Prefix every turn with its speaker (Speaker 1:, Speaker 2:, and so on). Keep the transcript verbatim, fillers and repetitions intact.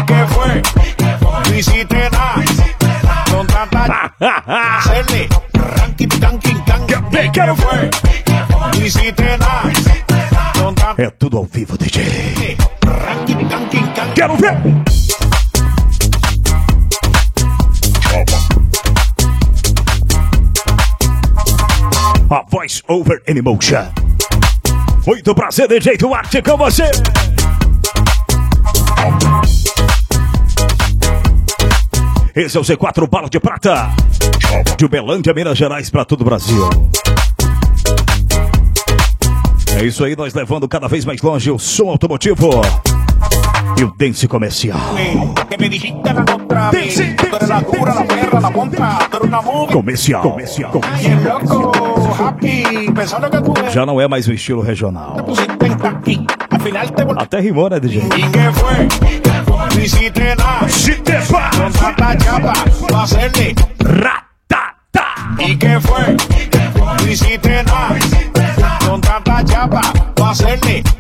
Speaker 1: ¿Y qué fue? No hiciste nada. Con tanta hacerle ranking, ranking, ranking. ¿Y qué fue? No hiciste nada. Con tanta
Speaker 2: é tudo ao vivo, D J.
Speaker 1: ranking, ranking, ranking.
Speaker 2: Quero ver. A Voice Over Emotion. Muito prazer, D J Duarte, com você. Esse é o C quatro Bala de Prata, de Uberlândia, Minas Gerais, para todo o Brasil. É isso aí, nós levando cada vez mais longe o som automotivo e o dance comercial. Dance, comercial, comercial, já não é mais o estilo regional. Até rimou, né, D J?
Speaker 1: ¿Y qué fue? No hiciste nada.
Speaker 2: Se te va,
Speaker 1: Con tanta chapa pa' hacerle.
Speaker 2: ratata.
Speaker 1: ¿Y qué fue? No hiciste nada. Con tanta chapa pa' hacerle.